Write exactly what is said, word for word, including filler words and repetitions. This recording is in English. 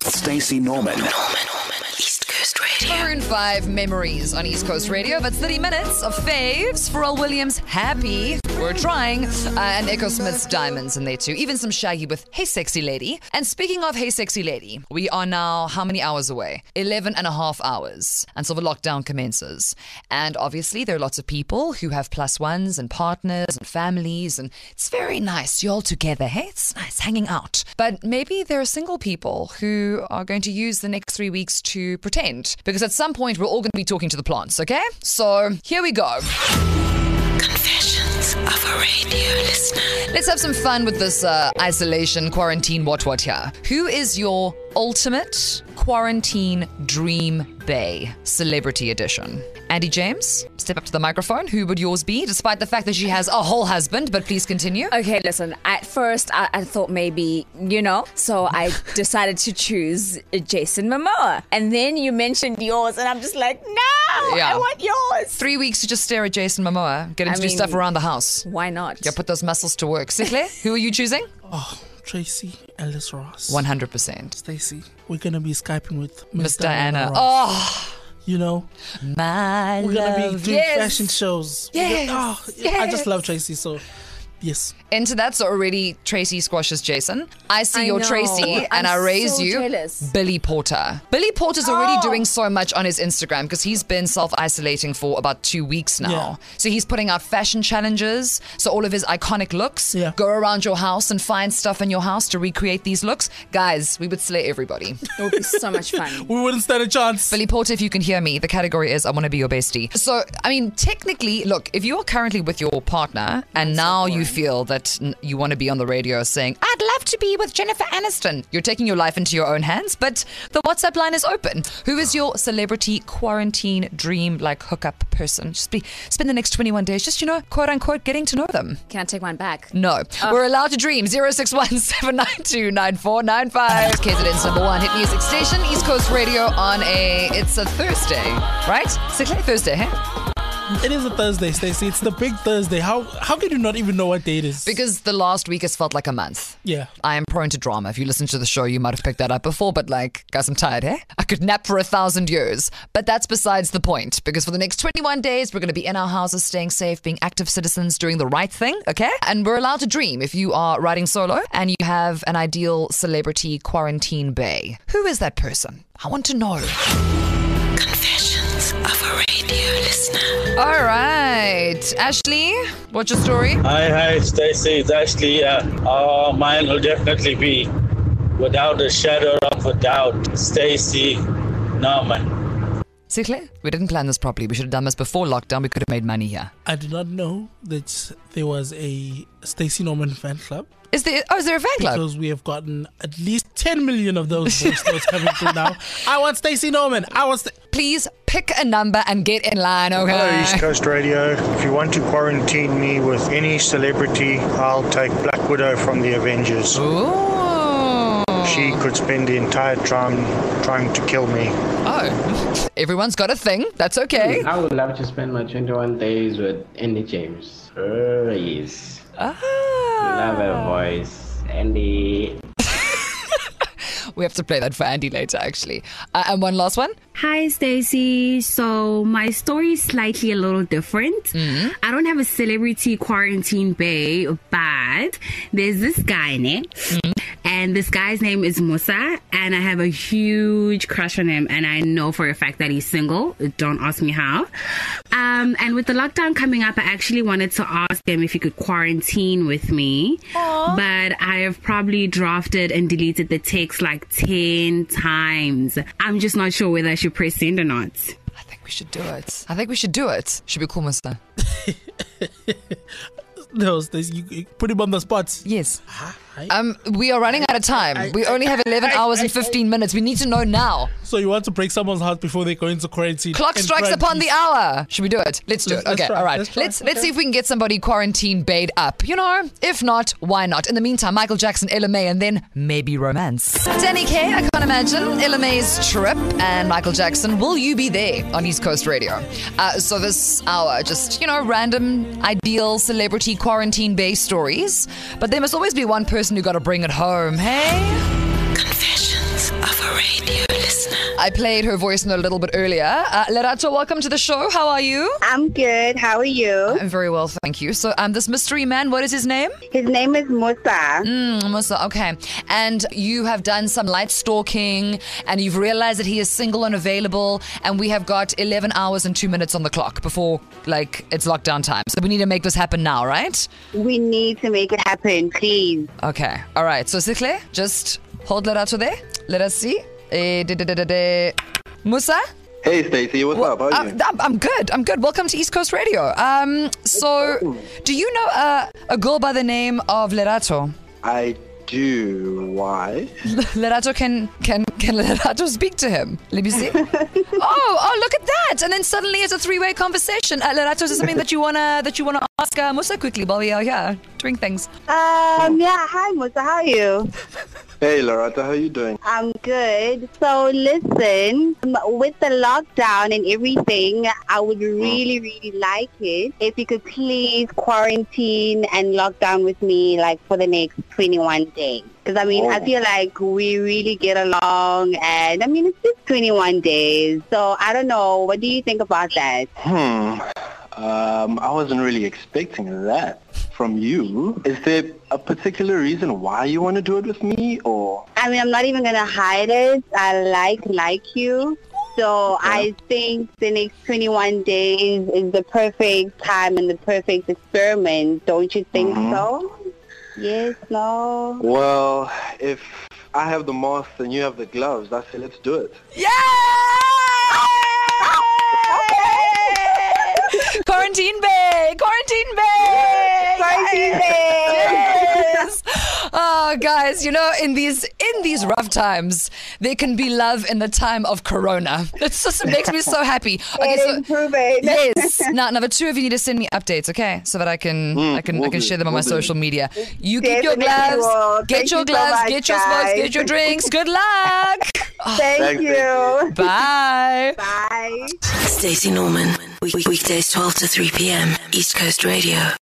Stacey Norman. Norman. East Coast Radio. Maroon five Memories on East Coast Radio. That's thirty minutes of faves. Pharrell Williams, Happy. We're trying. Uh, and Echo Smith's Diamonds in there too. Even some Shaggy with Hey Sexy Lady. And speaking of Hey Sexy Lady, we are now how many hours away? eleven and a half hours until the lockdown commences. And obviously there are lots of people who have plus ones and partners and families. And it's very nice. You're all together. Hey, it's nice hanging out. But maybe there are single people who are going to use the next three weeks to pretend. Because at some point we're all going to be talking to the plants, okay? So here we go. Confessions of a radio listener. Let's have some fun with this uh, isolation, quarantine, what what here. Who is your ultimate quarantine dream bae? Celebrity edition. Andy James, step up to the microphone. Who would yours be, despite the fact that she has a whole husband? But please continue. Okay, listen. At first, I, I thought maybe, you know, so I decided to choose Jason Momoa. And then you mentioned yours, and I'm just like, no, Yeah. I want yours. Three weeks to just stare at Jason Momoa. Get him I to do mean, stuff around the house. Why not? Yeah, put those muscles to work. Sinclair, who are you choosing? Oh, Tracy Ellis Ross. one hundred percent. Stacey, we're going to be Skyping with Miss, Miss Diana. Ross. Oh, You know, my we're going to be love. doing Yes. fashion shows. Yes. Oh, I just love Tracy, so yes. Into that, so already Tracy squashes Jason. I see I your know. Tracy, and I'm I raise so you jealous. Billy Porter. Billy Porter's already Oh. doing so much on his Instagram because he's been self-isolating for about two weeks now. Yeah. So he's putting out fashion challenges. So all of his iconic looks. Yeah. Go around your house and find stuff in your house to recreate these looks. Guys, we would slay everybody. It would be so much fun. We wouldn't stand a chance. Billy Porter, if you can hear me, the category is I want to be your bestie. So, I mean, technically, look, if you are currently with your partner and now you feel that n- you want to be on the radio saying, I'd love to be with Jennifer Aniston, you're taking your life into your own hands, but the WhatsApp line is open. Who is your celebrity quarantine dream, like hookup person? Just be spend the next twenty-one days, just, you know, quote unquote, getting to know them. Can I take one back? No. We're allowed to dream. zero six one seven nine two nine four nine five. K Z N's number one hit music station, East Coast Radio on a, it's a Thursday, right? Sinclair Thursday, hey? It is a Thursday, Stacey. It's the big Thursday. How how can you not even know what day it is? Because the last week has felt like a month. Yeah. I am prone to drama. If you listen to the show, you might have picked that up before, but like, guys, I'm tired, eh? I could nap for a thousand years. But that's besides the point, because for the next twenty-one days, we're going to be in our houses, staying safe, being active citizens, doing the right thing, okay? And we're allowed to dream if you are riding solo and you have an ideal celebrity quarantine bae. Who is that person? I want to know. Confessions of a radio listener. All right. Ashley, what's your story? Hi, hi, Stacey. It's Ashley. Uh, uh, mine will definitely be, without a shadow of a doubt, Stacey Norman. Sinclair, we didn't plan this properly. We should have done this before lockdown. We could have made money here. I did not know that there was a Stacey Norman fan club. Is there? Oh, is there a fan club? Because we have gotten at least ten million of those voice notes coming through now. I want Stacey Norman. I want. St- Please pick a number and get in line, okay? Hello, East Coast Radio. If you want to quarantine me with any celebrity, I'll take Black Widow from the Avengers. Ooh. She could spend the entire time trying to kill me. Oh, everyone's got a thing. That's okay. I would love to spend my twenty-one days with Andy James. Oh, yes. Ah. Love her voice. Andy. We have to play that for Andy later, actually. Uh, and one last one. Hi, Stacey. So my story is slightly a little different. Mm-hmm. I don't have a celebrity quarantine bae, but there's this guy, ne? Mm-hmm. And this guy's name is Musa, and I have a huge crush on him, and I know for a fact that he's single. Don't ask me how. Um, and with the lockdown coming up, I actually wanted to ask him if he could quarantine with me. Aww. But I have probably drafted and deleted the text like ten times. I'm just not sure whether I should press send or not. I think we should do it. I think we should do it. Should be cool, Mister No, Stacey, you, you put him on the spot. Yes. Hi. Um, we are running out of time. I, I, we only have eleven I, hours I, and fifteen minutes. We need to know now. So you want to break someone's heart before they go into quarantine? Clock strikes upon the hour. Should we do it? Let's do Let's- it. Okay, let's try. all right. Let's Let's try. let's, Okay. see if we can get somebody quarantine bait up. You know, if not, why not? In the meantime, Michael Jackson, Ella May, and then maybe romance. Danny K, I can't imagine Ella May's trip and Michael Jackson. Will you be there on East Coast Radio? Uh, so this hour, just you know, random ideal celebrity quarantine based stories. But there must always be one person who got to bring it home. Hey. Confessions of a A radio listener. I played her voice note a little bit earlier. Uh, Lerato, welcome to the show. How are you? I'm good. How are you? I'm very well, thank you. So, um, this mystery man, what is his name? His name is Musa. Mm, Musa, okay. And you have done some light stalking, and you've realized that he is single and available, and we have got eleven hours and two minutes on the clock before, like, it's lockdown time. So we need to make this happen now, right? We need to make it happen, please. Okay. All right. So, Sikle, just hold Lerato there. Let us see. Eh, da, da, da, da, da. Musa? Hey, Stacey, what's up? How are you? I'm, I'm good. I'm good. Welcome to East Coast Radio. Um, so, do you know uh, a girl by the name of Lerato? I do. Why? Lerato can can can Lerato speak to him? Let me see. oh, oh, look at that! And then suddenly it's a three-way conversation. Uh, Lerato, is there something that you wanna that you wanna ask uh, Musa quickly while we are here doing things? Um, yeah. Hi, Musa. How are you? Hey, Loretta, how you doing? I'm good. So listen, um, with the lockdown and everything, I would really, really like it if you could please quarantine and lock down with me like for the next twenty-one days. Because I mean, Oh. I feel like we really get along, and I mean, it's just twenty-one days. So I don't know. What do you think about that? Hmm. Um, I wasn't really expecting that from you. Is there a particular reason why you want to do it with me, or? I mean, I'm not even gonna hide it. I like like you. So I think the next twenty-one days is the perfect time and the perfect experiment. Don't you think Mhm. so? Yes, no. Well, if I have the mask and you have the gloves, I say let's do it. Yeah! Quarantine Bay! Quarantine Bay! Quarantine Bay! Yes! Oh, guys, you know, in these in these rough times, there can be love in the time of Corona. It just makes me so happy. Okay, so Improving. yes. Now, number two, if you need to send me updates, okay, so that I can Mm, I can I will can do, share them on my will do. social media. You keep your Definitely will. gloves, get Thank your you so gloves, much, get your smokes, guys. get your drinks. Good luck. Oh, Thank Thanks, you. bye. Bye. Stacey Norman. Week- weekdays twelve to three p.m. East Coast Radio.